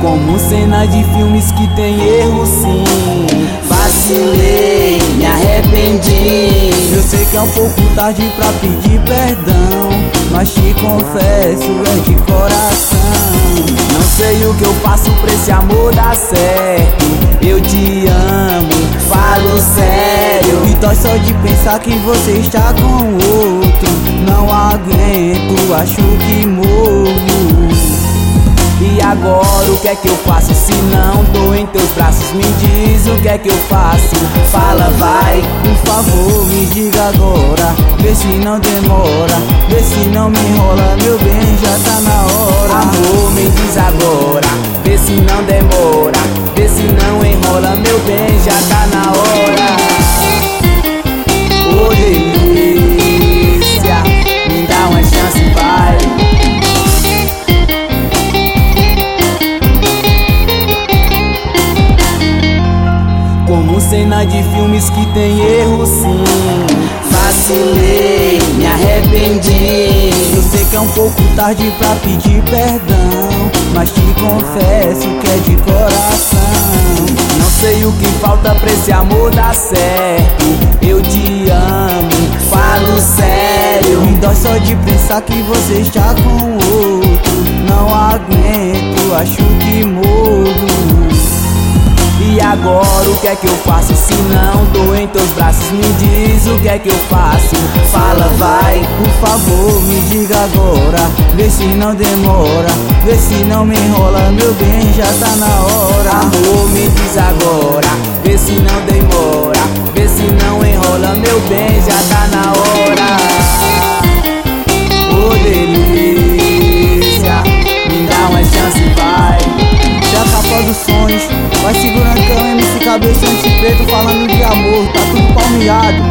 Como cena de filmes que tem erro sim. Vacilei, me arrependi. Eu sei que é um pouco tarde pra pedir perdão, mas te confesso, é de coração. Não sei o que eu faço pra esse amor dar certo. Eu te amo, falo sério. E dói só de pensar que você está com outro. Não aguento, acho que morro. E agora o que é que eu faço se não tô em teus braços? Me diz o que é que eu faço. Fala, vai, por favor, me diga agora. Vê se não demora, vê se não me enrola, meu bem, já tá na hora. Amor, me diz agora, vê se não demora, vê se não enrola, meu bem, já tá na hora. Ô delícia, me dá uma chance, vai. Como cena de filmes que tem erro sim. Vacilei, me arrependi. Eu sei que é um pouco tarde pra pedir perdão, mas te confesso que é de coração. Não sei o que falta pra esse amor dar certo. Eu te amo, falo sério. Me dói só de pensar que você está com outro. Não aguento, acho que morro. E agora o que é que eu faço se não tô em teus braços? Me diz o que é que eu faço. Fala, vai, por favor, me diga agora. Vê se não demora, vê se não me enrola, meu bem, já tá na hora. Amor, me diz agora, vê se não demora, vê se não enrola, meu bem, já tá na hora. Ô delícia, me dá uma chance, vai. Já capa dos sonhos, vai segurando que é o MC Cabeção de Preto falando de amor, tá tudo palmeado.